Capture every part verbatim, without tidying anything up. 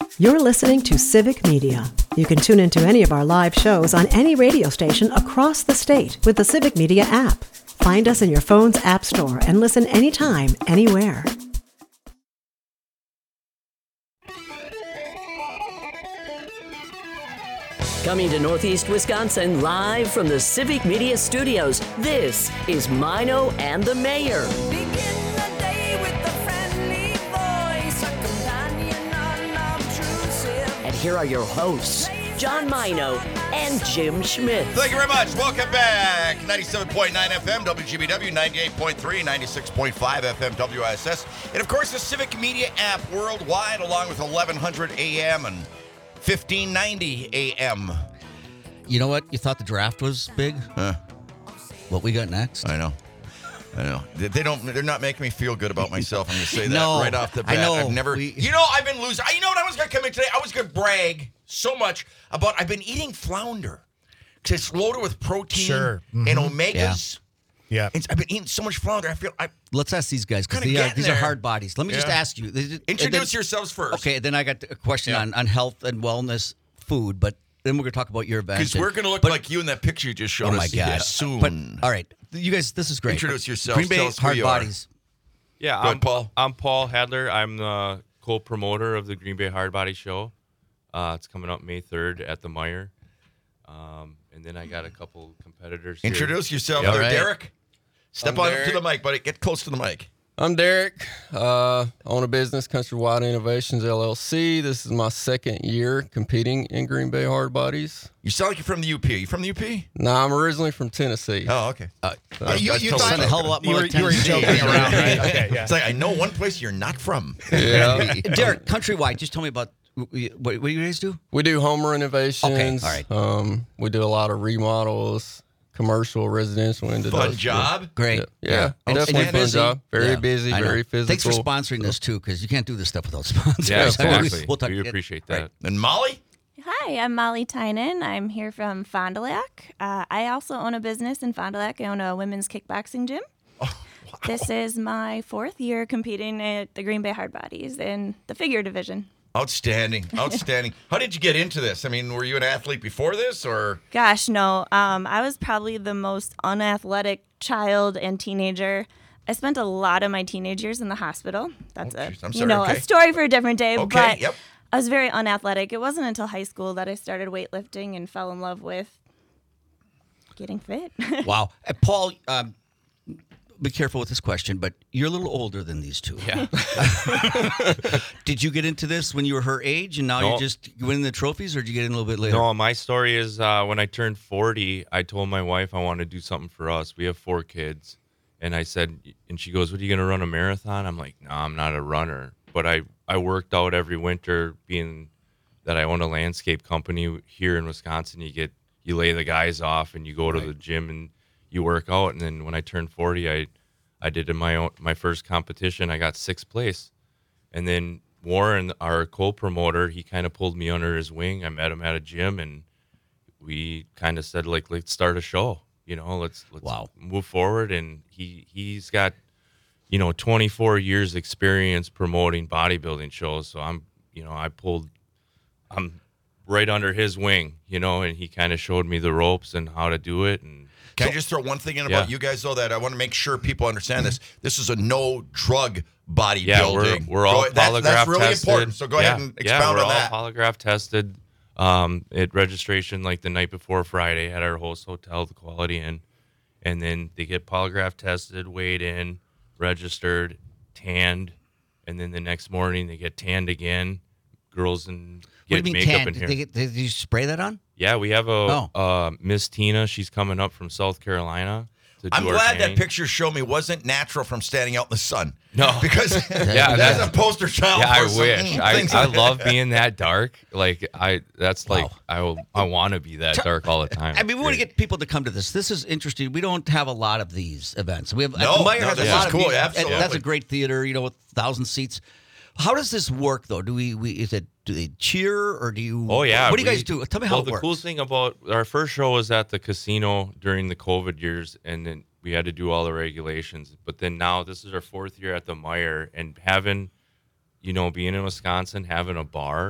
You're listening to Civic Media. You can tune into any of our live shows on any radio station across the state with the Civic Media app. Find us in your phone's app store and listen anytime, anywhere. Coming to Northeast Wisconsin live from the Civic Media Studios, this is Mino and the Mayor. Begin the day with a friendly voice, a companion unobtrusive. And here are your hosts, John Mino and Jim Schmidt. Thank you very much. Welcome back. ninety-seven point nine F M, W G B W, ninety-eight point three, ninety-six point five F M, W I S S. And, of course, the Civic Media app worldwide, along with eleven hundred A M and fifteen ninety A M. You know what? You thought the draft was big? Huh. What we got next? I know. I know. They they don't. They're not making me feel good about myself. I'm going to say that No, right off the bat. I know. I've never. We- You know, I've been losing. You know what? I was going to come in today. I was going to brag so much about. I've been eating flounder because it's loaded with protein Sure. and omegas. Yeah. And I've been eating so much flounder. I feel. I Let's ask these guys because Kinda they are, getting these are there. hard bodies. Let me just Yeah. ask you. They- introduce and then- yourselves first. Okay, then I got a question Yeah. on, on health and wellness food, but then we're going to talk about your event. Because and- we're going to look but- like you in that picture you just showed Oh, us my God. soon. But, all right. You guys, this is great. Introduce yourselves. Green Bay Tell us who Hard you are. Bodies. Yeah, Go ahead, I'm Paul. I'm Paul Hadler. I'm the co-promoter of the Green Bay Hard Body Show. Uh, it's coming up May third at the Meyer. Um, and then I got a couple competitors here. Introduce yourself Yeah, there, right. Derek. Step I'm on up Derek. to the mic, buddy. Get close to the mic. I'm Derek. Uh, own a business, Countrywide Innovations L L C. This is my second year competing in Green Bay Hard Bodies. You sound like you're from the U P. Are you from the U P? No, I'm originally from Tennessee. Oh, okay. Uh, Yeah, you, you Sound thought a hell of a lot You more were, like you were Tennessee. joking around, right? Okay, yeah. It's like, I know one place you're not from. Yeah. Derek, Countrywide, just tell me about what, what do you guys do? We do home renovations. Okay, all right. Um, we do a lot of remodels, commercial, residential, into Fun job. Great. Yeah, yeah. And- definitely and fun busy. job. Very Yeah, busy, I know. very physical. Thanks for sponsoring this, too, because you can't do this stuff without sponsors. Yeah, of course. exactly. We'll talk- we appreciate that. Right. And Molly? Hi, I'm Molly Tynan. I'm here from Fond du Lac. Uh, I also own a business in Fond du Lac. I own a women's kickboxing gym. Oh, This is my fourth year competing at the Green Bay Hard Bodies in the figure division. Outstanding. Outstanding. How did you get into this? I mean, were you an athlete before this, or? Gosh, no. Um, I was probably the most unathletic child and teenager. I spent a lot of my teenage years in the hospital. That's Oh, a geez. I'm you sorry, know okay. a story for a different day. Okay, But yep. I was very unathletic. It wasn't until high school that I started weightlifting and fell in love with getting fit. Wow. Uh, Paul, um, be careful with this question, but you're a little older than these two. Yeah. Did you get into this when you were her age and now No. you're just winning the trophies, or did you get in a little bit later? No, my story is uh, when I turned forty, I told my wife I want to do something for us. We have four kids. And I said, and she goes, what, are you going to run a marathon? I'm like, no, I'm not a runner. But I, I worked out every winter, being that I own a landscape company here in Wisconsin. You get, you lay the guys off and you go to the gym and you work out. And then when I turned forty, I, I did in my own, my first competition. I got sixth place. And then Warren, our co-promoter, he kind of pulled me under his wing. I met him at a gym and we kind of said, like, let's start a show. You know, let's let's Wow. move forward. And he he's got, you know, twenty-four years experience promoting bodybuilding shows. So I'm, you know, I pulled, I'm right under his wing, you know, and he kind of showed me the ropes and how to do it. And Can I just throw one thing in about Yeah. you guys, though, that I want to make sure people understand this? This is a no-drug bodybuilding. yeah, we're we're all Go- that- polygraph That's really tested. important, so go yeah. ahead and yeah, expound we're on that. all polygraph tested. Um, at registration, like the night before Friday, at our host hotel, the Quality Inn, and then they get polygraph tested, weighed in, registered, tanned, and then the next morning they get tanned again. Girls and What do you get mean makeup tan? in Did, here. they get, did you spray that on? Yeah, we have a Oh. uh, Miss Tina. She's coming up from South Carolina. To do I'm our glad that tanning. picture showed me wasn't natural from standing out in the sun. No. Because Yeah, that's that- a poster child Yeah, for I some wish. I, things I like love that. being that dark. Like I, that's like Wow. I will. I want to be that dark all the time. I mean, we want to Great. get people to come to this. This is interesting. We don't have a lot of these events. We have No, Meyer no, has a this lot is of cool. these, and Absolutely. that's a great theater, you know, with thousand seats. How does this work, though? Do we, we is it do they cheer or do you? Oh yeah. What do you we- guys do? Tell me well, how it the works. cool thing about our first show was at the casino during the COVID years, and then we had to do all the regulations. But then now this is our fourth year at the Meyer, and having, you know, being in Wisconsin, having a bar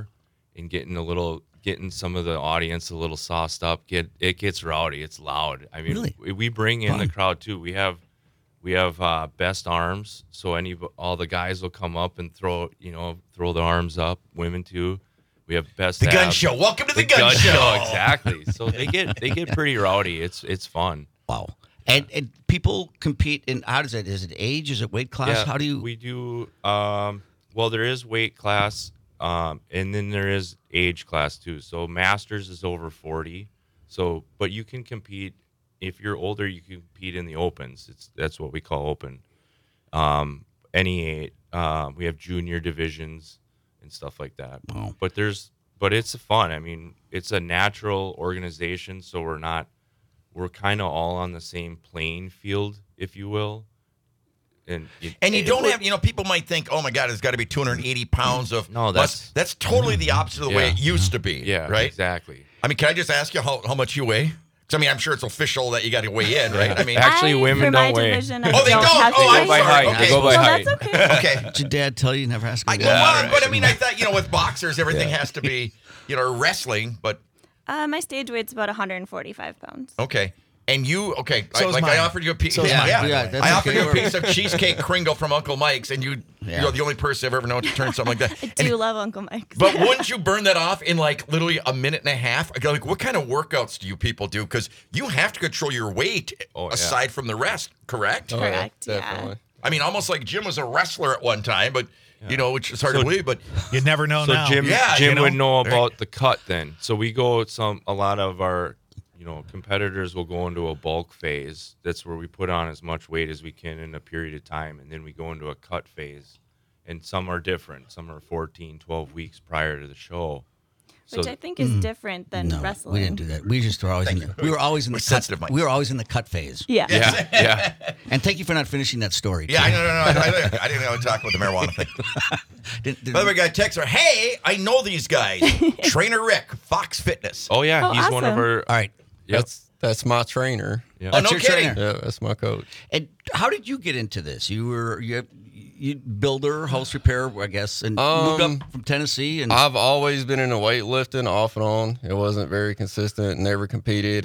and getting a little, getting some of the audience a little sauced up. Get it gets rowdy. It's loud. I mean, Really? we, we bring in Fun. the crowd too. We have we have uh, best arms, so any all the guys will come up and throw you know throw their arms up. Women too. We have best The gun abs. show. Welcome to the, gun, show. Exactly. So they get they get pretty rowdy. It's it's fun. Wow. And and people compete in, how does that, is it age? Is it weight class? How do you? We do. Um, well, there is weight class, um, and then there is age class too. So masters is over forty. So, but you can compete if you're older. You can compete in the opens. It's that's what we call open. Um, any eight. Uh, we have junior divisions and stuff like that. Wow. But there's, but it's fun. I mean, it's a natural organization, so we're not. We're kind of all on the same playing field, if you will. And you, And you don't have, you know, people might think, oh my God, it's got to be two hundred eighty pounds of. No, muscle. that's- that's totally the opposite of the way Yeah. it used to be. yeah, right. exactly. I mean, can I just ask you how, how much you weigh? Because I mean, I'm sure it's official that you got to weigh in, right? I mean, Actually, I, women for my don't weigh. division, I Oh, they don't don't? have to Oh, They I'm go by weigh. sorry. height. Okay. They go by Well, height. that's okay. okay. Did your dad tell you never ask me I, that? well, right. but I mean, I thought, you know, with boxers, everything has to be, you know, wrestling, but Uh, my stage weight's about one hundred forty-five pounds. okay. And you, okay, So I, is like mine. I offered you a piece. So is yeah, mine. yeah. Yeah, that's I offered okay. you a piece of cheesecake Kringle from Uncle Mike's, and you, Yeah. you're the only person I've ever known to turn something like that. I And- do love Uncle Mike's. But wouldn't you burn that off in like literally a minute and a half? Like, what kind of workouts do you people do? Because you have to control your weight Oh, yeah. aside from the rest, correct? Oh, yeah, Correct, yeah. definitely. I mean, almost like Jim was a wrestler at one time, but you know, which is hard So- to believe. But You'd never know So now. Jim, Yeah, Jim you know. would know Very- about the cut then. So we go some a lot of our, you know, competitors will go into a bulk phase. That's where we put on as much weight as we can in a period of time, and then we go into a cut phase. And some are different. Some are fourteen, twelve weeks prior to the show. Which So I think is different than No, wrestling. we didn't do that. We just were always in the, we were always in the We're cut, sensitive, Mike. we were always in the cut phase. Yeah. yeah, yeah. And thank you for not finishing that story. yeah, I too. know, no, no, I, I, I didn't know to talk about the marijuana thing. Didn't- didn't- By the way, guy texts her, hey, I know these guys. Trainer Rick, Fox Fitness. Oh yeah, Oh, he's one of awesome. our. all right. Yep. That's that's my trainer. Yeah. Oh, That's no your kidding. trainer. Yeah, that's my coach. And how did you get into this? You were you, you builder, house repair, I guess, and moved Um, up from Tennessee. And I've always been into weightlifting off and on. It wasn't very consistent, never competed.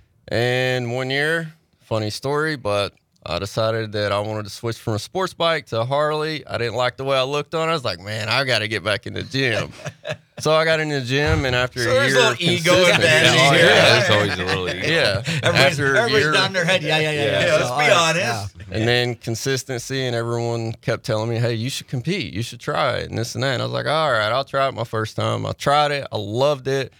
And one year, funny story, but I decided that I wanted to switch from a sports bike to a Harley. I didn't like the way I looked on it. I was like, man, I got to get back in the gym. So I got in the gym, and after So a there's year, a little ego consistent- advantage yeah, oh, here. yeah, Yeah, that's that's always a little ego. yeah. everybody's, After a everybody's year, nodding their head. Yeah, yeah, yeah. Yeah. yeah. Yeah, let's So, be all right, honest. yeah. and then consistency, and everyone kept telling me, hey, you should compete. You should try it, and this and that. And I was like, all right, I'll try it my first time. I tried it. I loved it,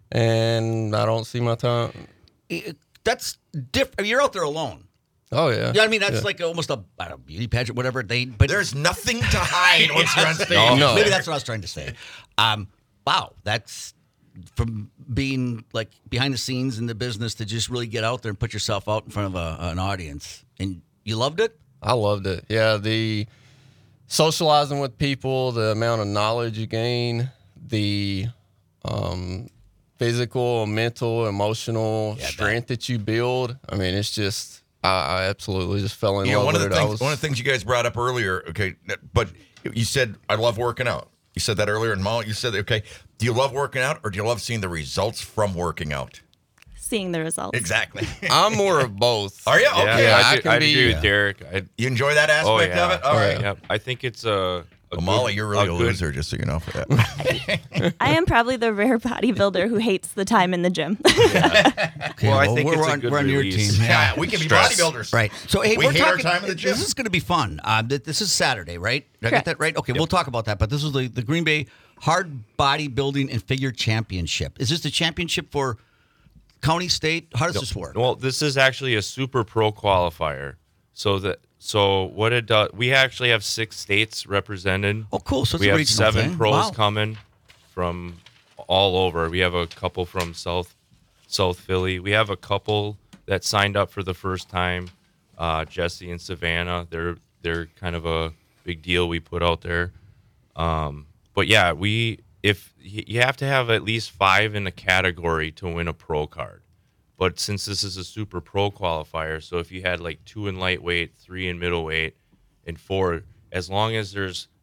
and I don't see my time. It- That's different. You're out there alone. Oh, yeah. Yeah, I mean that's Yeah. like almost a I don't know, beauty pageant, whatever. They but There's nothing to hide once you're on stage. No. No. maybe that's what I was trying to say. Um, wow, that's from being like behind the scenes in the business to just really get out there and put yourself out in front of a, an audience, and you loved it. I loved it. Yeah, the socializing with people, the amount of knowledge you gain, the um, physical, mental, emotional Yeah, I strength that you build. I mean, it's just, I, I absolutely just fell in You know, love one of with the it. I things was, one of the things you guys brought up earlier, okay, but you said I love working out. You said that earlier in Molly. You said, okay, do you love working out or do you love seeing the results from working out? Seeing the results. Exactly. I'm more of both. Are you? Yeah, Okay. Yeah, I, I do, can I be- agree with yeah. Derek. I, You enjoy that aspect oh yeah, of it? All right. Yep. I think it's a. a Well, good- Molly, you're really a, good- loser, just so you know for that. I am probably the rare bodybuilder who hates the time in the gym. Okay, Well, I think we're it's a on, good we're on your release. team. yeah, we can be Stress. bodybuilders. Right. So hey, We are hate our talking. time in the gym. This is going to be fun. Um, th- this is Saturday, right? Did I get Correct. that right? Okay, we'll talk about that. But this is the, the Green Bay Hard Bodybuilding and Figure Championship. Is this the championship for county, state? How does this work? Well, this is actually a super pro qualifier. So that so what it does, we actually have six states represented. Oh, cool. So it's we a have regional seven thing. pros Wow. coming from all over. We have a couple from South South Philly. We have a couple that signed up for the first time. Uh, Jesse and Savannah. They're they're kind of a big deal we put out there. Um, but yeah, we if you have to have at least five in a category to win a pro card. But since this is a super pro qualifier, so if you had like two in lightweight, three in middleweight, and four, as long as there's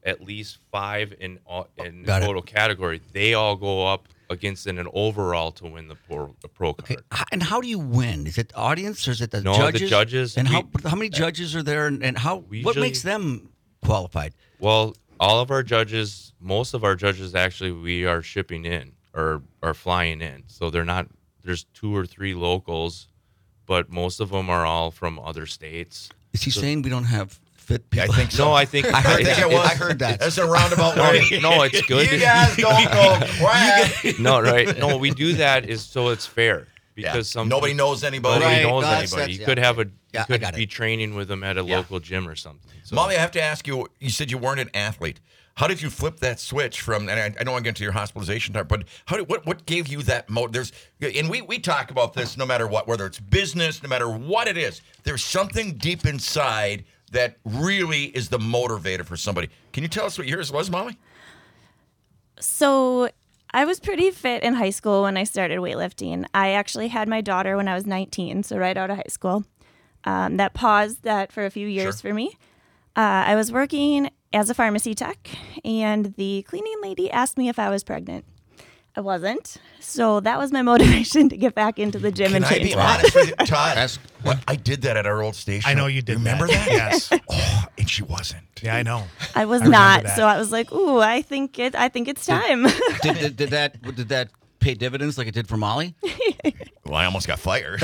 at least five in all, in Got it. total category. They all go up against in an overall to win the pro, the pro card. Okay. H- And how do you win? Is it audience or is it the No, the judges? judges, And how we- how many judges are there? And, and how We what usually- makes them qualified? Well, all of our judges, most of our judges actually we are shipping in or are flying in. So they're not, there's two or three locals, but most of them are all from other states. Is he saying we don't have fit people? I think so. No, I think I heard I think that. it was. I heard that. That's a roundabout way. No, it's good. You guys don't go crap. No, right. No, we do that is so it's fair because Yeah. some Nobody knows anybody. nobody Right. knows No, that's- anybody. that's- You could yeah. have a Yeah, I you could got be it. training with them at a Yeah. local gym or something. So, Molly, I have to ask you, you said you weren't an athlete. How did you flip that switch from, and I, I don't want to get into your hospitalization part, but how did, what, what gave you that mo There's, and we, we talk about this no matter what, whether it's business, no matter what it is, there's something deep inside that really is the motivator for somebody. Can you tell us what yours was, Molly? So I was pretty fit in high school when I started weightlifting. I actually had my daughter when I was nineteen, so right out of high school. Um, that paused that for a few years Sure. for me. Uh, I was working as a pharmacy tech, and the cleaning lady asked me if I was pregnant. I wasn't, so that was my motivation to get back into the gym Can and I change be that. honest with you, Todd? Ask- what, I did that at our old station. I know you did Remember that. that? Yes. Oh, and she wasn't. Yeah, I know. I was I remember not, that. so I was like, "Ooh, I think it. I think it's time." did, did, did that did that pay dividends like it did for Molly? Well, I almost got fired.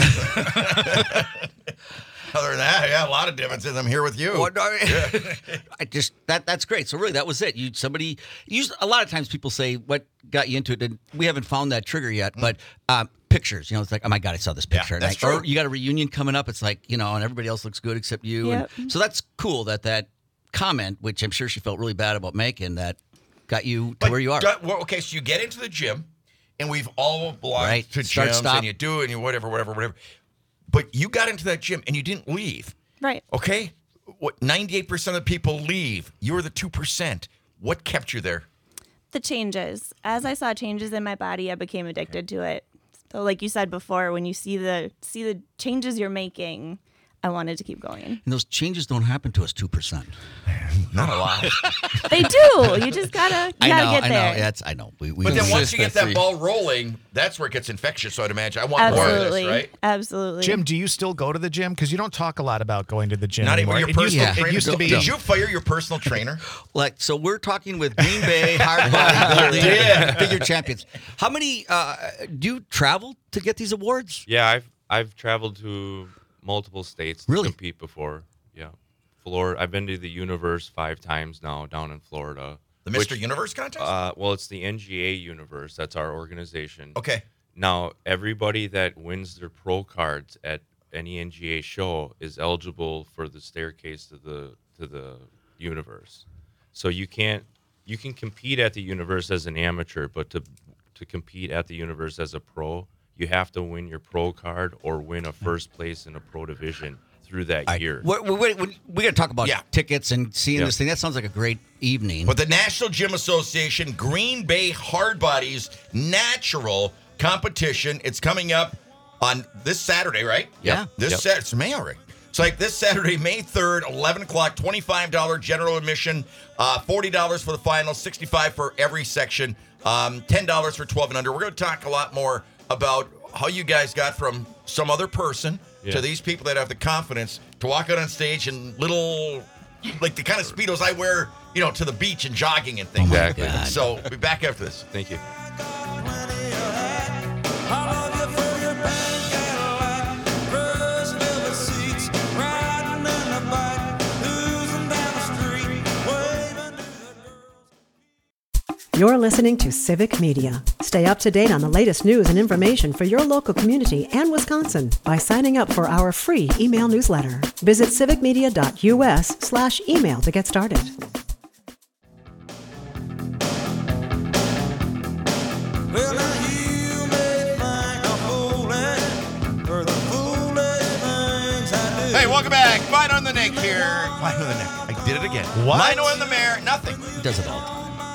Other than that, yeah, a lot of differences. I'm here with you. What, I, I just that that's great. So really, that was it. You somebody. Usually, a lot of times people say, "What got you into it?" And we haven't found that trigger yet. But um, pictures, you know, it's like, "Oh my God, I saw this Yeah, picture." And that's I- Or true. you got a reunion coming up. It's like, you know, and everybody else looks good except you. Yep. And so that's cool that that comment, which I'm sure she felt really bad about making, that got you to But where you are. do- well, okay, so you get into the gym, and we've all belonged Right. to Start, gyms, stop. and you do, and you whatever, whatever, whatever. But you got into that gym, and you didn't leave. Right. Okay, what? ninety-eight percent of the people leave. You were the two percent. What kept you there? The changes. As I saw changes in my body, I became addicted to it. So, like you said before, when you see the see the changes you're making, I wanted to keep going. And those changes don't happen to us two percent. Not a lot. They do. You just gotta you I gotta know, get I there. know. That's I know. We, we But then we- once you get that Consistency. ball rolling, that's where it gets infectious. So I'd imagine I want more of Absolutely. this, right? Absolutely. Jim, do you still go to the gym? Because you don't talk a lot about going to the gym Not even anymore. your It used- personal Yeah. trainer. It used to be. Did you fire your personal trainer? Like, so we're talking with Green Bay hard bodybuilding did. figure champions. How many uh, do you travel to get these awards? yeah, I've I've traveled to multiple states to Really? compete before. Yeah, Florida. I've been to the Universe five times now down in Florida. The Mister which, Universe contest? Uh, well, it's the N G A Universe. That's our organization. okay. Now, everybody that wins their pro cards at any N G A show is eligible for the staircase to the to the universe. So you can't you can compete at the universe as an amateur, but to to compete at the universe as a pro, you have to win your pro card or win a first place in a pro division through that All right. year. We're, we're, we're, we got to talk about Yeah. tickets and seeing Yeah. this thing. That sounds like a great evening. But the National Gym Association Green Bay Hard Bodies Natural Competition, it's coming up on this Saturday, right? Yeah. This Yep. Saturday. It's May already. It's like this Saturday, May third, eleven o'clock, twenty-five dollars general admission, uh, forty dollars for the final, sixty-five dollars for every section, um, ten dollars for twelve and under. We're going to talk a lot more about how you guys got from some other person Yeah. to these people that have the confidence to walk out on stage in little, like the kind of Speedos I wear, you know, to the beach and jogging and things. Exactly. God. So we'll be back after this. Thank you. You're listening to Civic Media. Stay up to date on the latest news and information for your local community and Wisconsin by signing up for our free email newsletter. Visit civicmedia.us slash email to get started. Well, now you may think I'm fooling for the foolish things I do. Hey, welcome back. Mino and the Nick here. Mino and the Nick. I did it again. What? Mino and the Mayor. Nothing. He does it all the time.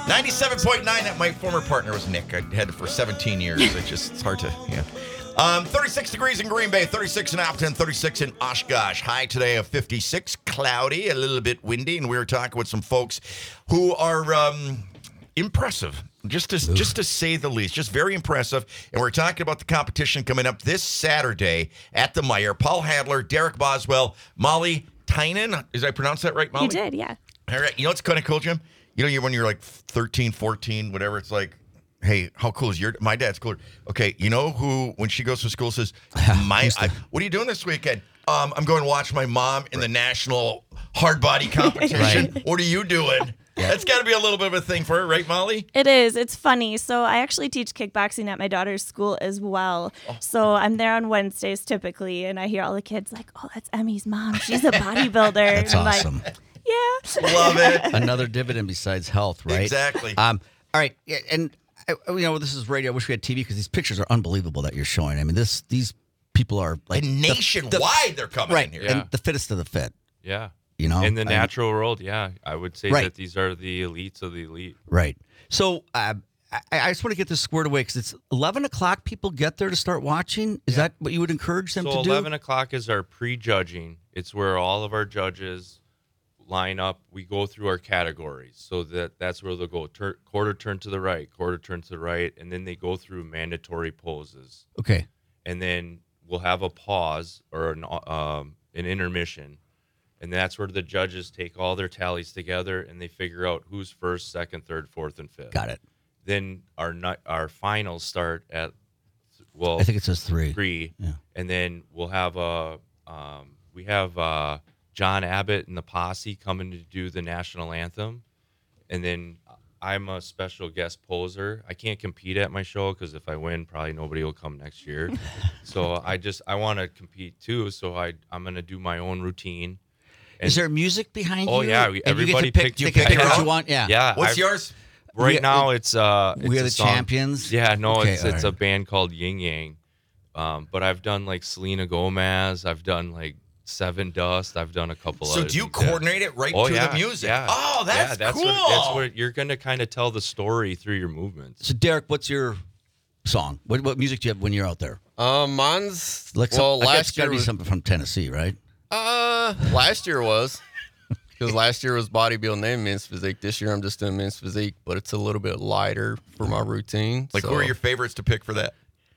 ninety-seven point nine. That my former partner was Nick. I had it for seventeen years. It's just it's hard to, yeah. Um, thirty-six degrees in Green Bay, thirty-six in Appleton, thirty-six in Oshkosh. High today of fifty-six, cloudy, a little bit windy, and we were talking with some folks who are um, impressive, just to Oof. just to say the least, just very impressive. And we're talking about the competition coming up this Saturday at the Meijer. Paul Hadler, Derek Boswell, Molly Tynan. Did I pronounce that right, Molly? You did, yeah. All right. You know what's kind of cool, Jim? You know, you when you're like thirteen, fourteen, whatever, it's like, hey, how cool is your, my dad's cooler. Okay, you know who, when she goes to school, says, my, I, what are you doing this weekend? Um, I'm going to watch my mom in right. the national hard body competition. Right. What are you doing? Yeah. That's got to be a little bit of a thing for her, right, Molly? It is. It's funny. So I actually teach kickboxing at my daughter's school as well. Oh. So I'm there on Wednesdays typically, and I hear all the kids like, oh, that's Emmy's mom. She's a bodybuilder. That's and awesome. Like, yeah. Love it. Another dividend besides health, right? Exactly. Um. All right. Yeah, and I, you know, this is radio. I wish we had T V because these pictures are unbelievable that you're showing. I mean, this these people are like and nationwide. The, the, they're coming right, in here, and yeah. the fittest of the fit. Yeah. You know, in the I natural mean, world, yeah, I would say right. that these are the elites of the elite. Right. So uh, I, I just want to get this squared away because it's eleven o'clock. People get there to start watching. Is yeah. that what you would encourage them so to do? eleven o'clock is our pre-judging. It's where all of our judges line up. We go through our categories, so that that's where they'll go tur- quarter turn to the right, quarter turn to the right, and then they go through mandatory poses. Okay. And then we'll have a pause or an um, an intermission. And that's where the judges take all their tallies together and they figure out who's first, second, third, fourth, and fifth. Got it. Then our our finals start at, well, I think it says three. Three. Yeah. And then we'll have a, um, we have uh, John Abbott and the posse coming to do the national anthem. And then I'm a special guest poser. I can't compete at my show because if I win, probably nobody will come next year. So I just, I want to compete too. So I, I'm going to do my own routine. And is there music behind oh, you? Oh yeah, we, everybody you get to pick, picked. you pick pick what it you want. Yeah. Yeah. What's I've, yours? Right we, now, it's uh, we it's are the song. champions. Yeah, no, okay, it's it's right. a band called Yin Yang. Um, but I've done like Selena Gomez. I've done like Seven Dust. I've done a couple. So other do you things, coordinate yeah. it right oh, to yeah, the music? Yeah. Oh, that's, yeah, that's cool. What, that's what you're gonna kind of tell the story through your movements. So Derek, what's your song? What what music do you have when you're out there? Um, mine's Like some, well, I last it's got to year be was, something from Tennessee, right? Uh, last year was because last year was bodybuilding and men's physique. This year I'm just doing men's physique, but it's a little bit lighter for my routine. Like, so. who are your favorites to pick for that?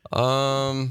Um,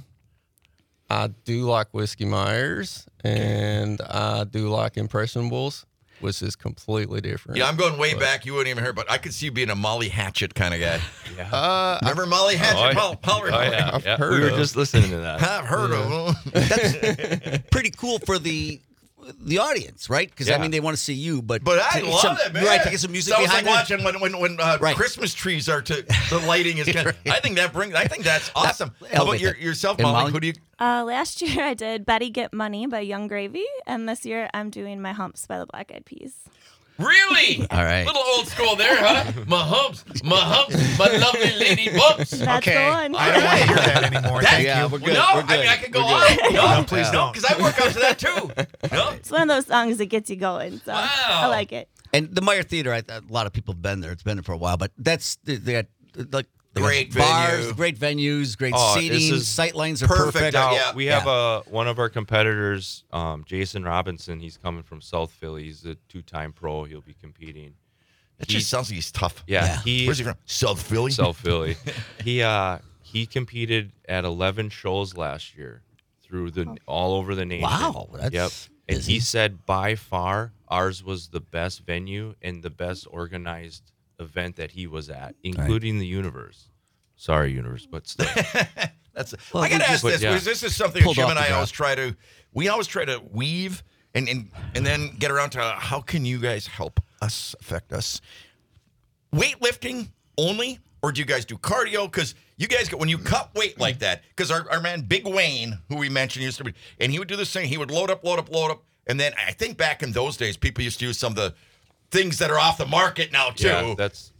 I do like Whiskey Myers, and I do like Impressionables, which is completely different. Yeah, I'm going way but, back. You wouldn't even hear, but I could see you being a Molly Hatchet kind of guy. Yeah. Uh, Remember Molly Hatchet? Oh, yeah. Paul, Paul, Oh, yeah. I've yeah. heard we were of. just listening to that. I've heard Yeah. of them. That's pretty cool for the the audience, right? Because I Yeah. mean, they want to see you, but But I to- love some, it, man. Right, to get some music so behind like it. watching when when when uh, Right. Christmas trees are to the lighting is kind of. I think that brings. I think that's awesome. How about elevate your, that. yourself, And Molly? Molly? Who do you? Uh, last year I did Betty Get Money by Young Gravy, and this year I'm doing My Humps by the Black Eyed Peas. Really? All right. Little old school there, huh? My humps, my humps, my lovely lady bumps. That's Okay. the one. I don't want to hear that anymore. That- Thank Yeah, you. we're good. No, we're I good. mean I could go We're on. good. No, No, please don't. because I work up to that too. No. It's one of those songs that gets you going, so I Wow. like it. And the Meijer Theater, I, a lot of people have been there. It's been there for a while, but that's they they got like they got Great bars, venue. great venues, great Oh, this seating, is sight lines are perfect. perfect. Now, Yeah. we have uh, one of our competitors, um, Jason Robinson. He's coming from South Philly. He's a two-time pro. He'll be competing. That He- just sounds like he's tough. Yeah, Yeah. he Where's he from? South Philly. South Philly. he uh, he competed at eleven shows last year through the all over the nation. Wow, that's yep. And busy. he said by far ours was the best venue and the best organized event that he was at, including the Universe. Sorry, Universe, but still. That's. Well, I got to they ask just- this yeah. because this is something Pulled Jim off and the I drop. always try to. We always try to weave and and and then get around to how can you guys help us affect us. Weightlifting only, or do you guys do cardio? Because you guys, when you cut weight like that, because our, our man Big Wayne, who we mentioned, used to be, and he would do this thing. He would load up, load up, load up, and then I think back in those days, people used to use some of the things that are off the market now too. Yeah, that's we.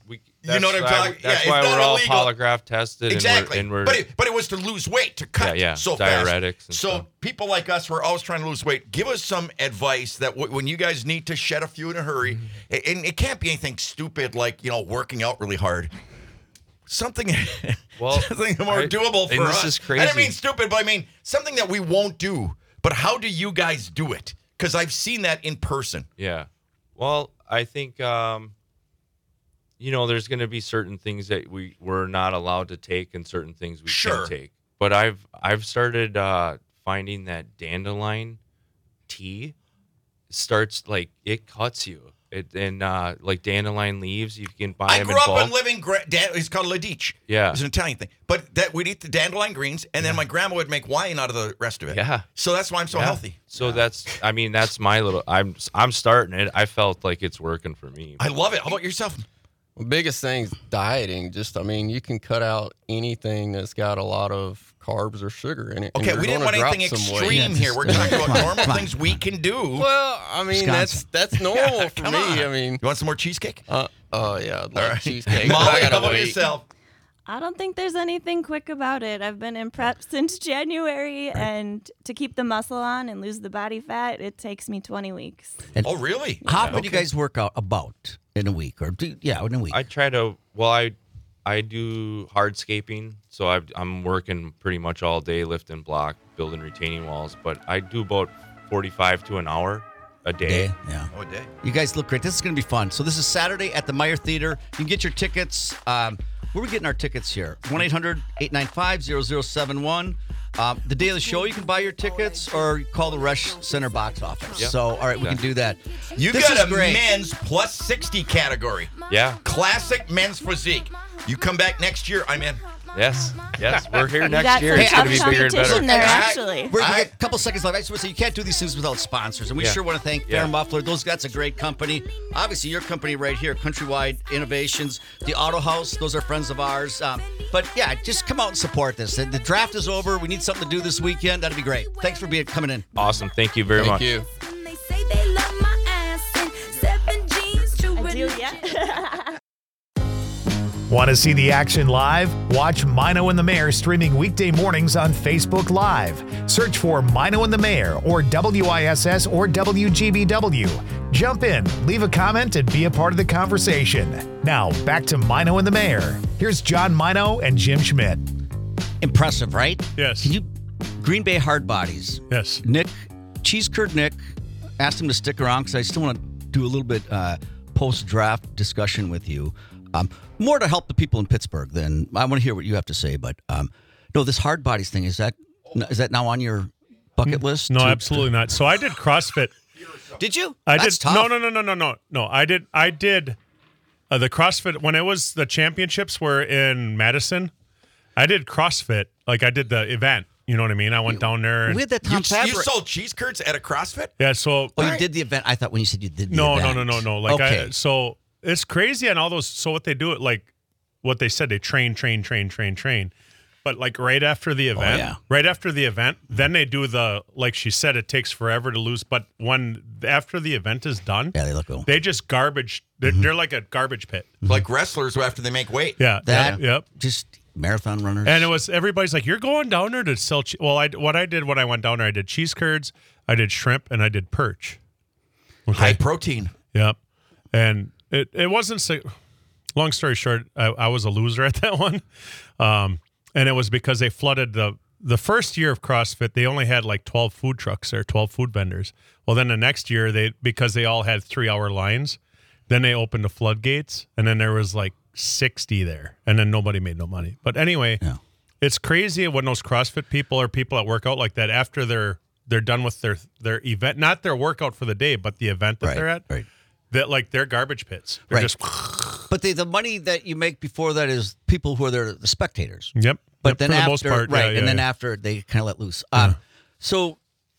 You know what I'm why- talking? That's yeah, why it's not we're all illegal. polygraph tested. Exactly. And we're, and but, we're it, but it was to lose weight, to cut Yeah, yeah. so Diuretics fast. and So stuff. people like us, we're always trying to lose weight. Give us some advice that w- when you guys need to shed a few in a hurry, Mm-hmm. and it can't be anything stupid like, you know, working out really hard. Something, Well, something more I- doable for and this us. is I don't crazy. mean stupid, but I mean something that we won't do. But how do you guys do it? Because I've seen that in person. Yeah. Well, I think um, you know, there's going to be certain things that we we're not allowed to take, and certain things we Sure. can take. But I've I've started uh, finding that dandelion tea starts like it cuts you. It and uh, like dandelion leaves, you can buy I them grew in up bulk. in living. Gra- dan- it's called Ladiche. Yeah. It's an Italian thing. But that we'd eat the dandelion greens, and then my grandma would make wine out of the rest of it. Yeah. So that's why I'm so Yeah. healthy. So that's I mean that's my little I'm I'm starting it. I felt like it's working for me. I love it. How about yourself? The biggest thing's dieting. Just, I mean, you can cut out anything that's got a lot of carbs or sugar in it. and Okay, you're we didn't gonna want anything drop some weight. extreme Yeah, here. just- We're talking about Come on, normal come on. things we can do. Well, I mean, that's Wisconsin. that's normal for Come me. on. I mean, You want some more cheesecake? uh, oh yeah, I'd like All right. cheesecake. but I Molly, gotta how about wait. yourself? I don't think there's anything quick about it. I've been in prep since January, and to keep the muscle on and lose the body fat, it takes me twenty weeks. And Oh, really? how often do you guys work out about in a week? Or do, yeah, in a week. I try to. Well, I I do hardscaping, so I've, I'm working pretty much all day lifting block, building retaining walls. But I do about forty-five to an hour a day. Day, yeah. Oh, a day. You guys look great. This is going to be fun. So this is Saturday at the Meyer Theater. You can get your tickets. Um, where are we getting our tickets here? one eight hundred eight nine five zero zero seven one. Um, the day of the show, you can buy your tickets or call the Rush Center box office. Yep. So, all right, we can do that. You This got is a great. men's plus sixty category. Yeah. Classic men's physique. You come back next year, I'm in. Yes. Yes. We're here You next got year. some It's going to tough be bigger and better. competition there, I- actually. We're, we I- got a couple seconds left. I just want to say you can't do these things without sponsors, and we Yeah. sure want to thank Yeah. Fair Muffler. Those that's a great company. Obviously, your company right here, Countrywide Innovations, the Auto House. Those are friends of ours. Um, but yeah, just come out and support this. The, the draft is over. We need something to do this weekend. That'd be great. Thanks for being coming in. Awesome. Thank you very Thank much. you. They say they love my ass and seven jeans, true, I but do, yeah. Want to see the action live? Watch Mino and the Mayor streaming weekday mornings on Facebook Live. Search for Mino and the Mayor or W I S S or W G B W. Jump in, leave a comment, and be a part of the conversation. Now, back to Mino and the Mayor. Here's John Mino and Jim Schmidt. Impressive, right? Yes. Can you Green Bay Hard Bodies? Yes. Nick, Cheese Curd Nick, asked him to stick around because I still want to do a little bit uh, post-draft discussion with you. Um, more to help the people in Pittsburgh than I want to hear what you have to say. But um, no, this Hard Bodies thing, is that is that now on your bucket list? No, to- absolutely not. So I did CrossFit. Did you? I That's did. tough. No, no, no, no, no, no, no. I did. I did uh, the CrossFit when it was the championships were in Madison. I did CrossFit. Like I did the event. You know what I mean? I went down there. And, We had that You, Tom you Favre. sold cheese curds at a CrossFit? yeah. So Oh, you did the event. I thought when you said you did the no, no, event. no, no, no. Like okay. I, so it's crazy on all those. So what they do it like what they said they train, train, train, train, train. But like right after the event, yeah. right after the event, then they do the like she said it takes forever to lose. But when after the event is done, yeah, they look cool. they just garbage. They're, they're like a garbage pit. Like wrestlers who after they make weight. Yeah, that, yeah, yep. just marathon runners. And it was everybody's like, "You're going down there to sell." Che-. Well, I what I did when I went down there, I did cheese curds, I did shrimp, and I did perch. High protein. Yep. And it it wasn't so. Long story short, I, I was a loser at that one, um, and it was because they flooded the the first year of CrossFit. They only had like twelve food trucks or twelve food vendors. Well, then the next year they because they all had three hour lines, then they opened the floodgates, and then there was like sixty there, and then nobody made no money. But anyway, Yeah. it's crazy when those CrossFit people or people that work out like that after they're they're done with their their event, not their workout for the day, but the event that Right, they're at. right. That like they're garbage pits. They're Right. just But the, the money that you make before that is people who are there, the spectators. yep. But Yep, then for the after, most part, right, yeah, yeah, and then yeah. after they kind of let loose. Um, So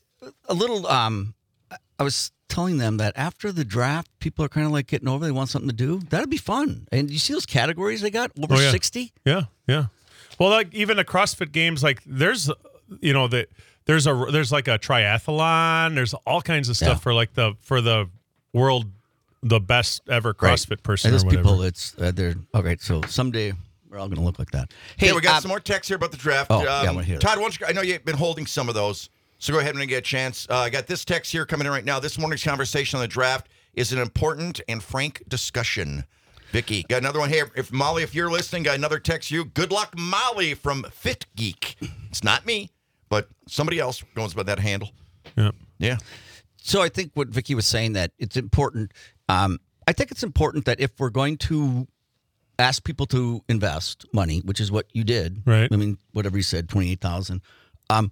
a little, um, I was telling them that after the draft, people are kind of like getting over. They want something to do. That'd be fun. And you see those categories they got over Oh, yeah. sixty. Yeah, yeah. Well, like even the CrossFit games, like there's, you know, the there's a there's like a triathlon. There's all kinds of stuff Yeah. for like the for the world the best ever CrossFit Right. person And or those whatever. people, it's uh, they're okay. So someday we're all going to look like that. Hey, we got uh, some more texts here about the draft. Oh, yeah, I wanna hear that. Todd, why don't you, I know you've been holding some of those, so go ahead and get a chance. Uh, I got this text here coming in right now. This morning's conversation on the draft is an important and frank discussion. Vicky, got another one here. If Molly, if you're listening, got another text you. Good luck, Molly from Fit Geek. It's not me, but somebody else goes by that handle. Yeah. Yeah. So I think what Vicky was saying, that it's important. Um, I think it's important that if we're going to ask people to invest money, which is what you did, Right. I mean, whatever you said, twenty-eight thousand. Um,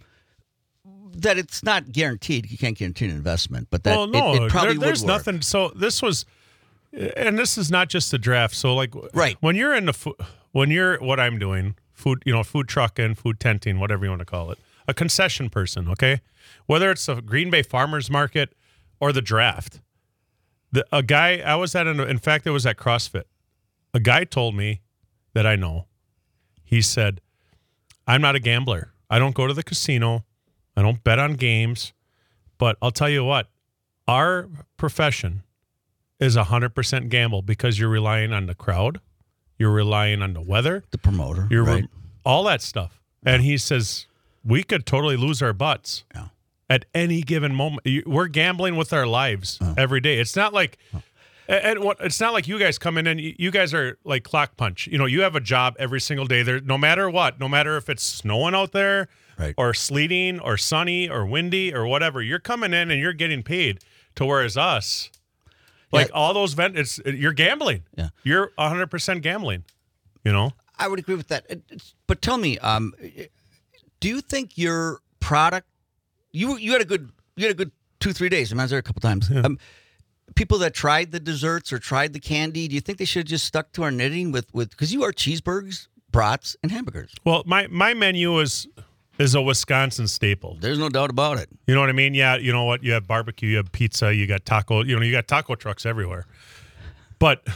that it's not guaranteed. You can't guarantee an investment, but that well, no, it, it probably there- there's would work. nothing. So this was, and this is not just the draft. So like, Right. when you're in the food, when you're what I'm doing, food, you know, food trucking, food tenting, whatever you want to call it, a concession person, okay, whether it's the Green Bay Farmers Market or the draft. The, a guy I was at, an, in fact, it was at CrossFit. A guy told me that I know. He said, "I'm not a gambler. I don't go to the casino. I don't bet on games. But I'll tell you what, our profession is one hundred percent gamble because you're relying on the crowd. You're relying on the weather. The promoter, You're re- right? all that stuff." And he says, we could totally lose our butts Yeah. at any given moment. You- We're gambling with our lives Oh. every day. It's not like, and what it's not like you guys come in and you you guys are like clock punch. You know, you have a job every single day there, no matter what, no matter if it's snowing out there Right. or sleeting or sunny or windy or whatever, you're coming in and you're getting paid. To whereas us, like Yeah. all those vent, it's you're gambling. Yeah. You're one hundred percent gambling. You know, I would agree with that. It- it's- But tell me, um, do you think your product? You you had a good you had a good two three days. I mean, I was there a couple times. Um, people that tried the desserts or tried the candy, do you think they should have just stuck to our knitting with with because you are cheeseburgers, brats, and hamburgers? well, my my menu is is a Wisconsin staple. There's no doubt about it. You know what I mean? Yeah, you know what? You have barbecue, you have pizza, you got taco, you know, you got taco trucks everywhere. But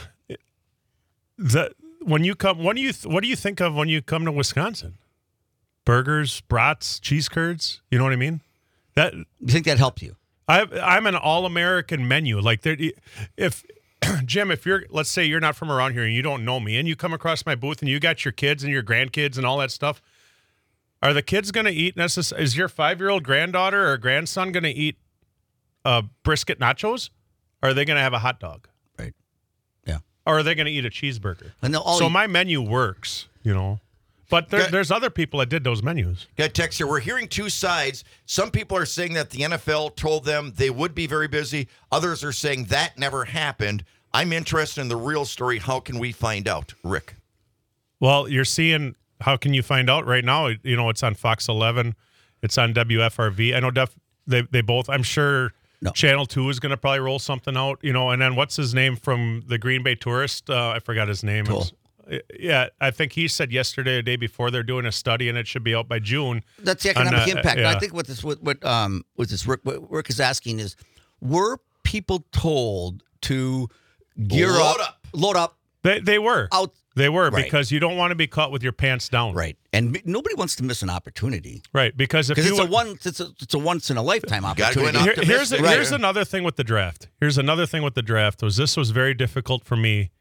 the when you come, what do you th- what do you think of when you come to Wisconsin? Burgers, brats, cheese curds. You know what I mean? That You think that helped you? I I'm an all-American menu. Like there, if Jim, if you're let's say you're not from around here and you don't know me, and you come across my booth and you got your kids and your grandkids and all that stuff. Are the kids going to eat necess- Is your five-year-old granddaughter or grandson going to eat uh, brisket nachos? Or are they going to have a hot dog? Right. Yeah. Or are they going to eat a cheeseburger? And they'll all so eat- my menu works, you know. But there, Okay. there's other people that did those menus. Got a text here. We're hearing two sides. Some people are saying that the N F L told them they would be very busy. Others are saying that never happened. I'm interested in the real story. How can we find out, Rick? Well, you're seeing. How can you find out right now? You know, it's on Fox eleven. It's on W F R V. I know def, they they both. I'm sure No. Channel two is going to probably roll something out. You know, and then what's his name from the Green Bay Tourist? Uh, I forgot his name. Cool. It's- Yeah, I think he said yesterday, or the day before, they're doing a study, and it should be out by June. That's the on, economic uh, impact. yeah. I think what this what, what um what this Rick, what Rick is asking is, were people told to gear Load up, up. load up, They they were out? They were Right. because you don't want to be caught with your pants down. Right, and m- nobody wants to miss an opportunity Right. Because if because you it's a would- one it's a, it's a once in a lifetime gotta go opportunity. in Here- here's optimistic. here's Right. another thing with the draft. Here's another thing with the draft was this was very difficult for me,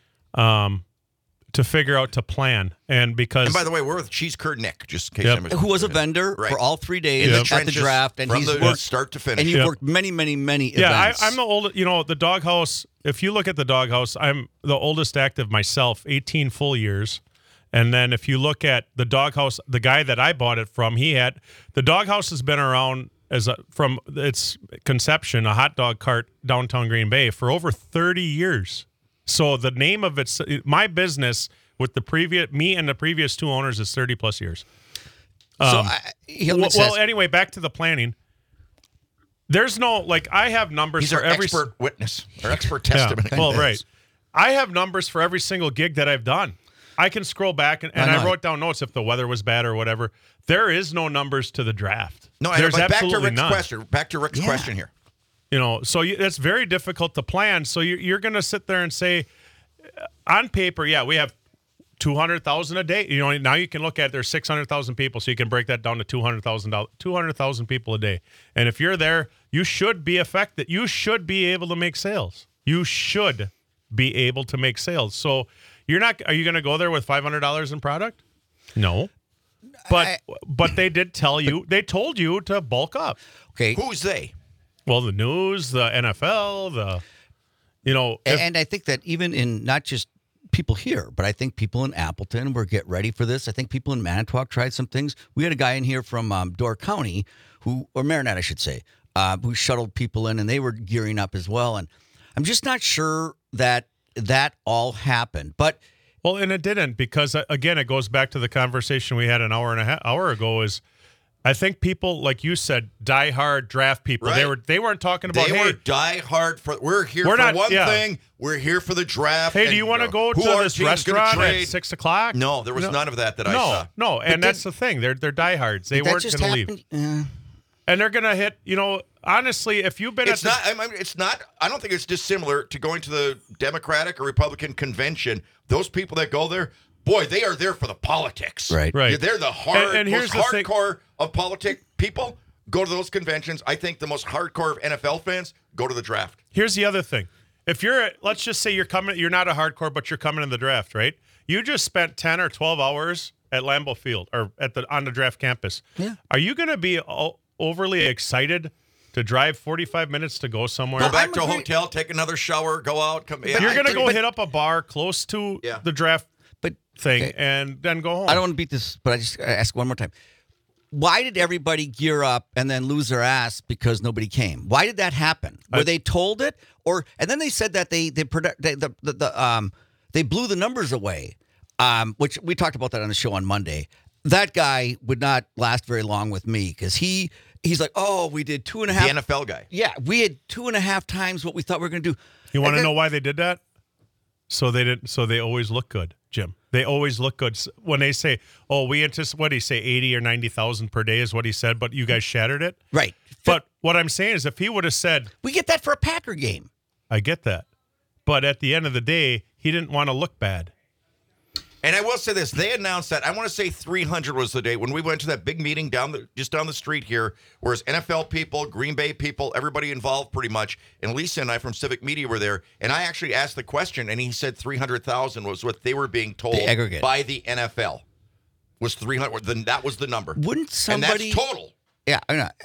um, to figure out to plan and because And by the way, we're with Cheese Curd Nick, just in case Yep. anybody- Who was a vendor Right. for all three days in the at the trenches draft, and from he's the worked start to finish. and you've Yep. worked many, many, many yeah, I, events. I'm the old. You know, the doghouse. If you look at the doghouse, I'm the oldest active myself, eighteen full years. And then if you look at the doghouse, the guy that I bought it from, he had the doghouse has been around as a, from its conception, a hot dog cart downtown Green Bay for over thirty years. So the name of it's my business with the previous me and the previous two owners is thirty plus years. so Um, I, Hillman well, says, well, anyway, back to the planning. There's no like I have numbers He's for our every expert witness, our expert Yeah, testimony. well, right. I have numbers for every single gig that I've done. I can scroll back and, and I I, know. wrote down notes if the weather was bad or whatever. There is no numbers to the draft. No, I know, there's but back to absolutely Rick's none. question. Back to Rick's Yeah. question here. You know, so you, it's very difficult to plan. So you, you're going to sit there and say, uh, on paper, yeah, we have two hundred thousand a day. You know, now you can look at there's six hundred thousand people, so you can break that down to two hundred thousand two hundred thousand people a day. And if you're there, you should be affected. You should be able to make sales. You should be able to make sales. So you're not. Are you going to go there with five hundred dollars in product? No. But I, but they did tell you. They told you to bulk up. Okay. Who's they? Well, the news, the N F L, the you know, And, if- and I think that even in not just people here, but I think people in Appleton were get ready for this. I think people in Manitowoc tried some things. We had a guy in here from um, Door County who, or Marinette, I should say, uh, who shuttled people in, and they were gearing up as well. And I'm just not sure that that all happened. But well, and it didn't because uh, again, it goes back to the conversation we had an hour and a half hour ago. Is I think people, like you said, diehard draft people. They Right. were they weren't talking about. They hey, were die hard for. We're here We're for not- one yeah. thing. We're here for the draft. hey, do and, you want to know, go who to our this team's gonna restaurant trade. at six o'clock? No, there was No. none of that that I no, saw. no, and But that's the thing. They're they're diehards. They that weren't just going to leave, happened. Yeah. and they're going to hit. You know, honestly, if you've been It's at not. I mean, it's not. I don't think it's dissimilar to going to the Democratic or Republican convention. Those people that go there, boy, they are there for the politics. Right. Right. Yeah, they're the hard, And- and here's most the thing- hardcore of politic people. Go to those conventions. I think the most hardcore of N F L fans go to the draft. Here's the other thing. If you're, let's just say you're coming, you're not a hardcore, but you're coming in the draft, right? You just spent ten or twelve hours at Lambeau Field or at the on the draft campus. Yeah. Are you going to be o- overly excited to drive forty-five minutes to go somewhere? Go back I'm to a agree- hotel, take another shower, go out. Come. Yeah, You're I going to think- go hit up a bar close to Yeah. the draft But thing okay. and then go home. I don't want to beat this, but I just I ask one more time. Why did everybody gear up and then lose their ass because nobody came? Why did that happen? Were I- they told it, or and then they said that they they, produ- they the, the the um they blew the numbers away, um which we talked about that on the show on Monday. That guy would not last very long with me because he he's like, oh, we did two and a half. the N F L guy. Yeah, we had two and a half times what we thought we were going to do. You want And to then- know why they did that? So they didn't. So they always look good, Jim. They always look good S- when they say, "Oh, we anticipate." What did he say? Eighty or ninety thousand per day is what he said. But you guys shattered it, Right. But what I'm saying is, if he would have said, We get that for a Packer game. "I get that," but at the end of the day, he didn't want to look bad. And I will say this: they announced that I want to say three hundred was the date when we went to that big meeting down the just down the street here, whereas N F L people, Green Bay people, everybody involved pretty much. And Lisa and I from Civic Media were there, and I actually asked the question, and he said three hundred thousand was what they were being told The aggregate. by the N F L was three hundred. Then that was the number. Wouldn't somebody? And that's total. Yeah, I know.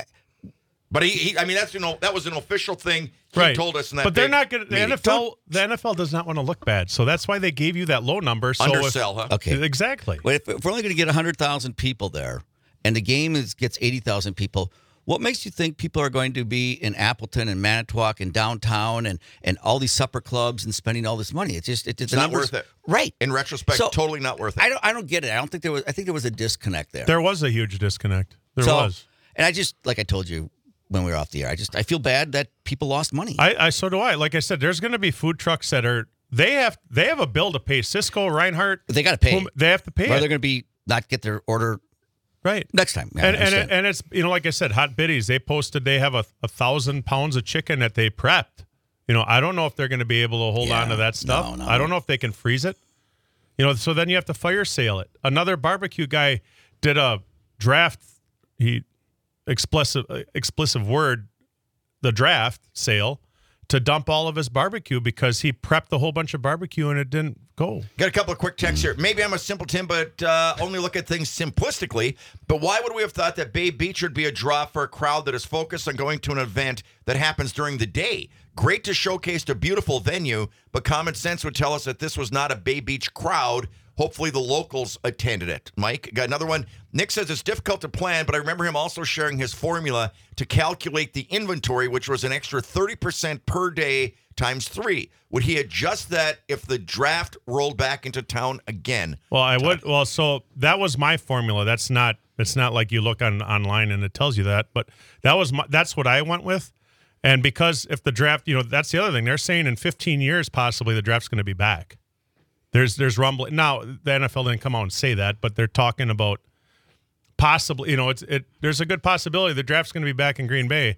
But he, he, I mean, that's you know that was an official thing he Right. told us in that. But they're big not going to. The meeting. N F L. The N F L does not want to look bad, so that's why they gave you that low number. So if- undersell, huh? Okay. exactly. Well, if, if we're only going to get one hundred thousand people there and the game is gets eighty thousand people, what makes you think people are going to be in Appleton and Manitowoc and downtown and, and all these supper clubs and spending all this money? It's just it, It's the not numbers- worth it. Right. In retrospect, So, totally not worth it. I don't I don't get it. I don't think there was I think there was a disconnect there. There was a huge disconnect. There So- was. And I just like I told you when we were off the air, I just I feel bad that people lost money. I, I so do I. Like I said, there's going to be food trucks that are they have they have a bill to pay. Cisco, Reinhardt, they got to pay. whom- they have to pay. Or they're it. going to be not get their order Right. next time. Yeah, I and and, understand. it, and it's you know like I said, Hot Biddies. They posted they have a, a thousand pounds of chicken that they prepped. You know, I don't know if they're going to be able to hold Yeah, on to that stuff. no, no. I don't know if they can freeze it. You know, so then you have to fire sale it. Another barbecue guy did a draft. He explicit explicit word the draft sale to dump all of his barbecue because he prepped a whole bunch of barbecue and it didn't go. Got a couple of quick texts here. Maybe I'm a simpleton, but uh, only look at things simplistically. But why would we have thought that Bay Beach would be a draw for a crowd that is focused on going to an event that happens during the day? Great to showcase a beautiful venue, but common sense would tell us that this was not a Bay Beach crowd. Hopefully the locals attended it. Mike, got another one. Nick says it's difficult to plan, but I remember him also sharing his formula to calculate the inventory, which was an extra thirty percent per day times three. Would he adjust that if the draft rolled back into town again? Well, I would. Well, so that was my formula. That's not. It's not like you look on online and it tells you that. But that was my, that's what I went with. And because if the draft, you know, that's the other thing. They're saying in fifteen years possibly the draft's going to be back. There's there's rumbling now. The N F L didn't come out and say that, but they're talking about possibly. You know, it's it. There's a good possibility the draft's going to be back in Green Bay.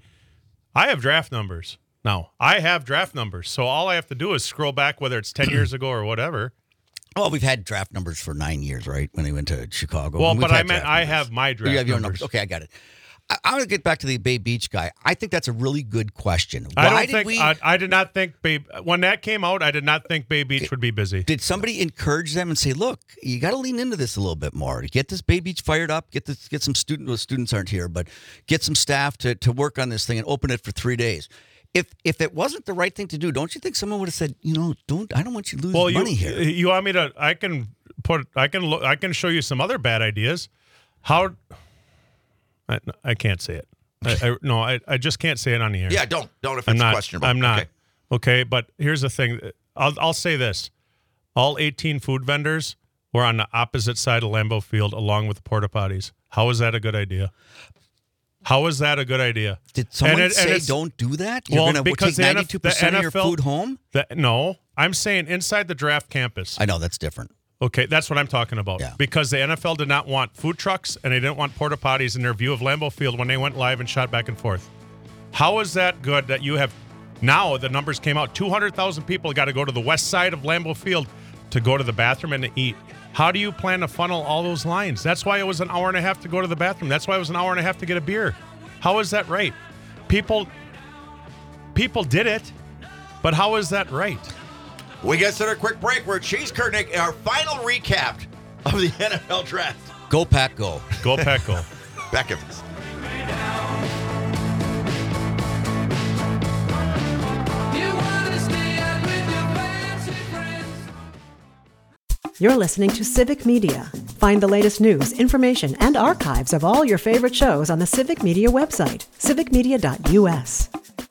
I have draft numbers now. I have draft numbers, so all I have to do is scroll back, whether it's ten years ago or whatever. Well, we've had draft numbers for nine years, right? When they went to Chicago. Well, And we've but I had meant draft I numbers. have my draft You have your numbers. numbers. Okay, I got it. I, I'm going to get back to the Bay Beach guy. I think that's a really good question. Why I don't did think we? I, I did not think Bay when that came out. I did not think Bay Beach would be busy. Did somebody encourage them and say, "Look, you got to lean into this a little bit more. Get this Bay Beach fired up. Get this, get some student. Well, students aren't here, but get some staff to to work on this thing and open it for three days." If if it wasn't the right thing to do, don't you think someone would have said, "You know, don't. I don't want you to lose Well, money you, here." You want me to? I can put. I can look. I can show you some other bad ideas. How? I, I can't say it. I, I, no, I, I just can't say it on the air. Yeah, don't. Don't if I'm it's not, questionable. I'm not. Okay. Okay, but here's the thing. I'll, I'll say this. All eighteen food vendors were on the opposite side of Lambeau Field along with the porta potties. How is that a good idea? How is that a good idea? Did someone And it- and say it's- don't do that? You're Well, going to because take the N F ninety-two percent the of your N F L food home? The, no, I'm saying inside the draft campus. I know that's different. Okay, that's what I'm talking about. Yeah. Because the N F L did not want food trucks and they didn't want porta potties in their view of Lambeau Field when they went live and shot back and forth. How is that good that you have now the numbers came out? two hundred thousand people got to go to the west side of Lambeau Field to go to the bathroom and to eat. How do you plan to funnel all those lines? That's why it was an hour and a half to go to the bathroom. That's why it was an hour and a half to get a beer. How is that right? People people did it, but how is that right? We get to a quick break. We're at Cheese Kurtnick, our final recap of the N F L draft. Go Pack Go. Go Pack Go. Back in this. You're listening to Civic Media. Find the latest news, information, and archives of all your favorite shows on the Civic Media website, civic media dot u s.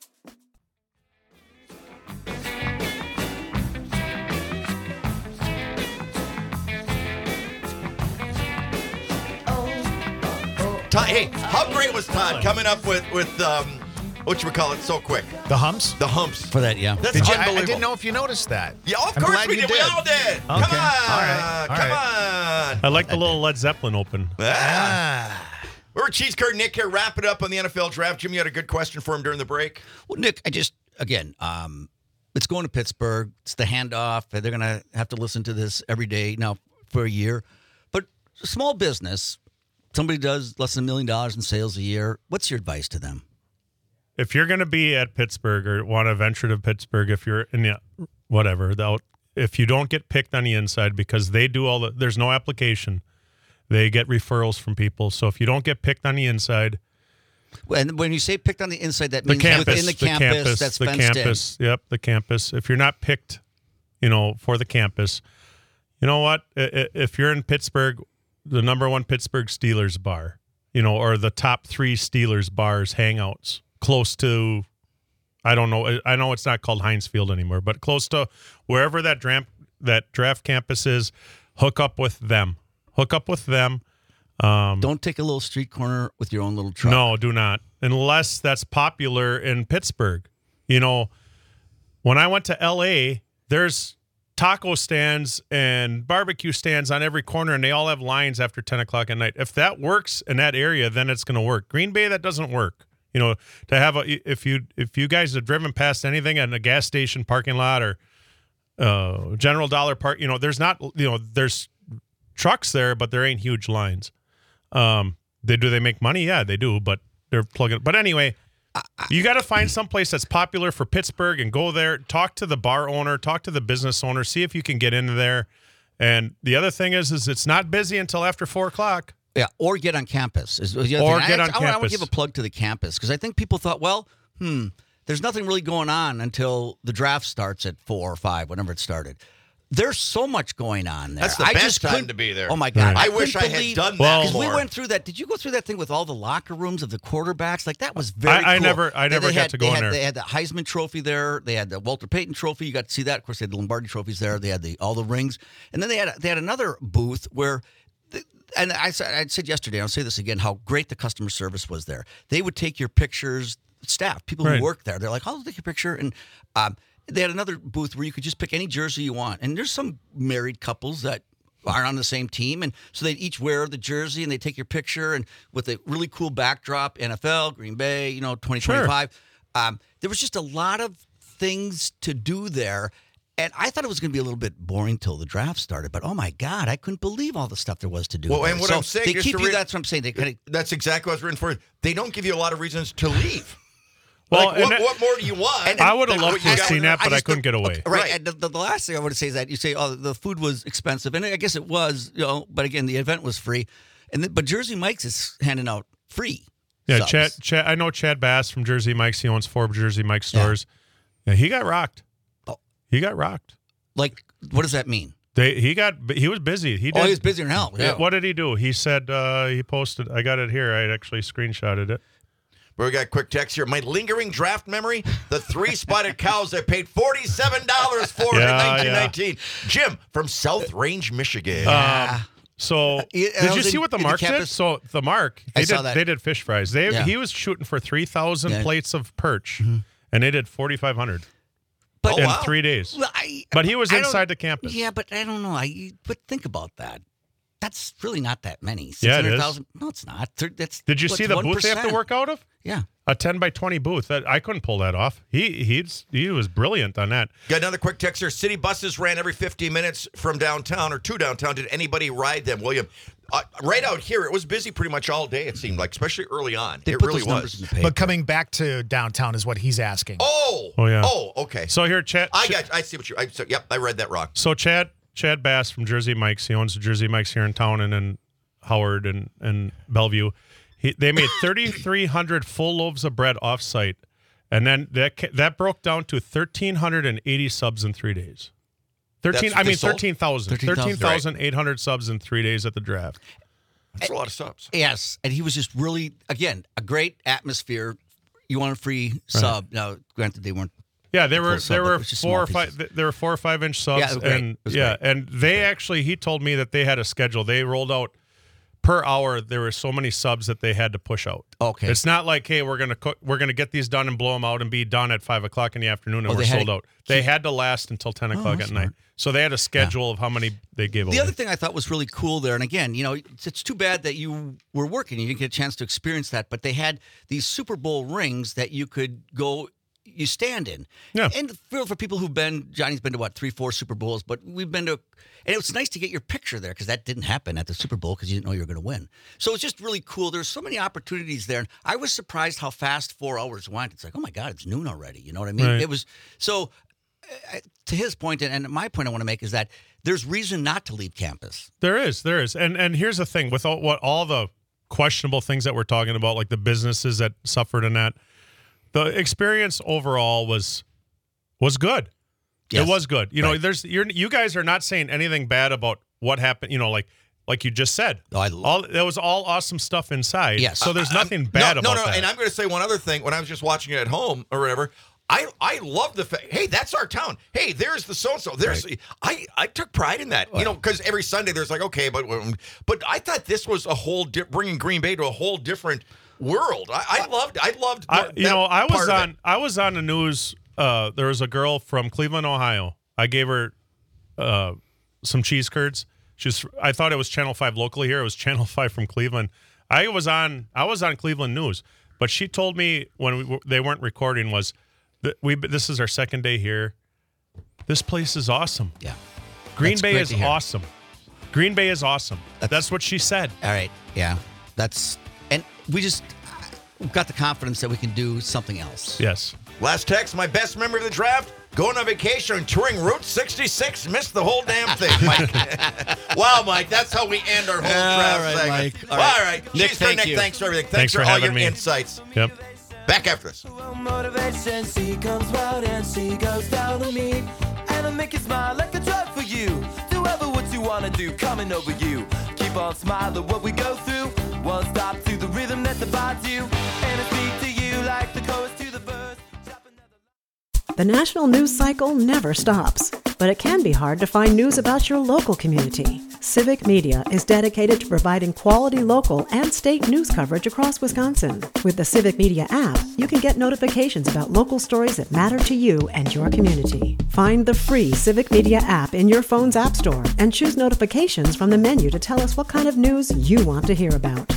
Todd, hey, how great was Todd coming up with with um, what you would call it so quick? The humps? The humps. For that, yeah. That's Did you, I, unbelievable. I didn't know if you noticed that. Yeah, of I'm course glad we you did. We all did. Come on. All right. All Come right. on. I like the little Led Zeppelin open. Ah. We're at Cheese Curd Nick here, wrapping up on the N F L draft. Jim, you had a good question for him during the break. Well, Nick, I just, again, um, it's going to Pittsburgh. It's the handoff. They're going to have to listen to this every day now for a year. But small business, somebody does less than a million dollars in sales a year. What's your advice to them? If you're going to be at Pittsburgh or want to venture to Pittsburgh, if you're in the whatever, the out, if you don't get picked on the inside because they do all the, there's no application, they get referrals from people. So if you don't get picked on the inside, And when you say picked on the inside, that the means campus, within the campus, that's the fenced campus, yep, the campus. If you're not picked, you know, for the campus, you know what? I- I- If you're in Pittsburgh, the number one Pittsburgh Steelers bar, you know, or the top three Steelers bars, hangouts, close to, I don't know, I know it's not called Heinz Field anymore, but close to wherever that draft that draft campus is, hook up with them. Hook up with them. Um, Don't take a little street corner with your own little truck. no, do not. Unless that's popular in Pittsburgh. You know, when I went to L A, there's taco stands and barbecue stands on every corner, and they all have lines after ten o'clock at night. If that works in that area, then it's going to work. Green Bay, that doesn't work. You know, to have a if you if you guys have driven past anything in a gas station parking lot or uh, General Dollar Park, you know, there's not you know there's trucks there, but there ain't huge lines. Um, they do they make money? Yeah, they do, but they're plugging. But anyway, you got to find some place that's popular for Pittsburgh and go there. Talk to the bar owner, talk to the business owner, see if you can get into there. And the other thing is, is it's not busy until after four o'clock. Yeah, or get on campus. Is the other Or thing. get I, on I, I, want to campus. give a plug to the campus because I think people thought, well, hmm, there's nothing really going on until the draft starts at four or five, whenever it started. There's so much going on there. That's the I best just time couldn't- to be there. Oh my God! I couldn't wish I had believe- done Well- that Because we more. went through that. Did you go through that thing with all the locker rooms of the quarterbacks? Like that was very. I- I cool. never- I They- never they got had- to go they in had, there. They had the Heisman Trophy there. They had the Walter Payton Trophy. You got to see that. Of course, they had the Lombardi trophies there. They had the all the rings, and then they had they had another booth where. The, and I said I said yesterday. I'll say this again. How great the customer service was there. They would take your pictures. Staff, people Right. who work there. They're like, "I'll take your picture," and. Um, They had another booth where you could just pick any jersey you want. And there's some married couples that are on the same team. And so they'd each wear the jersey and they take your picture and with a really cool backdrop, N F L, Green Bay, you know, twenty twenty-five. Um, there was just a lot of things to do there. And I thought it was going to be a little bit boring till the draft started, but oh my God, I couldn't believe all the stuff there was to do. Well, there. and what So I'm saying they is keep to you. re- That's what I'm saying. They kind of. That's exactly what I was written for. They don't give you a lot of reasons to leave. Well, like, and what, that- what more do you want? And- I would have than loved what to you have got seen with- that, but I just couldn't don't- get away. okay, right. Right. And the, the, the last thing I want to say is that you say, oh, the food was expensive. And I guess it was, you know, but again, the event was free. And then, But Jersey Mike's is handing out free. Yeah, subs. Chad, Chad. I know Chad Bass from Jersey Mike's. He owns four Jersey Mike stores. Yeah, he got rocked. Oh. He got rocked. Like, what does that mean? They he got he was busy. He did. Oh, he was busier than hell. Yeah. What did he do? He said uh, he posted. I got it here. I actually screenshotted it. We got a quick text here. My lingering draft memory: the three-spotted cows I paid forty-seven dollars for Yeah, in nineteen nineteen. Jim from South Range, Michigan. Um, so Yeah, I did you was see in- what the in the Mark did? campus- So the Mark I they saw did that. they did fish fries. They Yeah. he was shooting for three thousand Yeah. plates of perch, and they did forty five hundred But, in wow. three days. Well, I, But he was I don't- inside the campus. Yeah, but I don't know. I but think about that. That's really not that many. Yeah, it six hundred is. thousand. No, it's not. Thir- That's Did you what's see the booth they have to one percent? work out of? Yeah. A ten by twenty booth. That I couldn't pull that off. He he's he was brilliant on that. Got another quick text here. City buses ran every fifteen minutes from downtown or to downtown. Did anybody ride them, William? Uh, right out here, it was busy pretty much all day, it seemed like, especially early on. They it put really those numbers was. in the paper. But coming back to downtown is what he's asking. Oh! Oh, yeah. Oh, okay. So here, Chad. I Ch- got. I see what you. I, so, yep, I read that wrong. So Chad Chad Bass from Jersey Mike's. He owns the Jersey Mike's here in town and in Howard and, and Bellevue. He, they made thirty-three hundred full loaves of bread off-site, and then that ca- that broke down to one thousand three hundred eighty subs in three days. Thirteen. That's I what they mean sold? thirteen thousand. thirteen thousand, Thirteen thousand eight hundred subs in three days at the draft. That's a lot of subs. Yes, and he was just really, again, a great atmosphere. You want a free sub. Now, granted, they weren't. Yeah, there were Full sub, there but were it was just four or small five. There were four or five inch subs, Yeah, it was great. and It was yeah, great. and they actually he told me that they had a schedule. They rolled out per hour. There were so many subs that they had to push out. Okay. It's not like, hey, we're gonna cook, we're gonna get these done and blow them out and be done at five o'clock in the afternoon and Oh, we're they had sold to out. They had to last until ten o'clock that's at night. smart. So they had a schedule of how many they gave away. The other thing I thought was really cool there, and again, you know, it's, it's too bad that you were working, you didn't get a chance to experience that, but they had these Super Bowl rings that you could go, you stand in. Yeah. And for, for people who've been, Johnny's been to what, three, four Super Bowls, but we've been to, and it was nice to get your picture there because that didn't happen at the Super Bowl because you didn't know you were going to win. So it's just really cool. There's so many opportunities there. And I was surprised how fast four hours went. It's like, oh my God, it's noon already. You know what I mean? Right. It was, so uh, to his point, and, and my point I want to make is that there's reason not to leave campus. There is, there is, and and here's the thing: with all, what all the questionable things that we're talking about, like the businesses that suffered in that, the experience overall was was good. Yes. It was good. You know, Right. there's you're you guys are not saying anything bad about what happened. You know, like like you just said, Oh, I all there was all awesome stuff inside. Yes. So there's I- I'm- nothing bad no, about no, no. that. And I'm going to say one other thing. When I was just watching it at home or whatever, I I love the fact. Hey, that's our town. Hey, there's the so and so. There's I I took pride in that. You know, because every Sunday there's like okay, but but I thought this was a whole di- bringing Green Bay to a whole different world. I, I loved. I loved. I, that you know, I was part of on it. I was on the news. Uh, there was a girl from Cleveland, Ohio. I gave her uh, some cheese curds. She's. I thought it was Channel Five locally here. It was Channel Five from Cleveland. I was on. I was on Cleveland News, but she told me when we, they weren't recording was that we. This is our second day here. This place is awesome. Yeah. Green That's Bay great is to hear. awesome. Green Bay is awesome. That's- That's what she said. All right. Yeah. That's, and we just we've got the confidence that we can do something else. Yes. Last text. My best memory of the draft. Going on vacation and touring Route sixty-six. Missed the whole damn thing, Mike. Wow, Mike. That's how we end our whole All draft right, segment. Mike. All Well, right. all right. Nick, Cheese for thank Nick. you. Thanks for everything. Thanks Thanks, for all having your me. insights. Yep. Back after this. Motivation, she comes round and she goes down to me. And I make you smile like a drug for you. Do ever what you wanna do, coming over you. Keep on smiling what we go through. One stop to the rhythm that divides you. And I speak to you like the chorus to the verse. The national news cycle never stops, but it can be hard to find news about your local community. Civic Media is dedicated to providing quality local and state news coverage across Wisconsin. With the Civic Media app, you can get notifications about local stories that matter to you and your community. Find the free Civic Media app in your phone's app store and choose notifications from the menu to tell us what kind of news you want to hear about.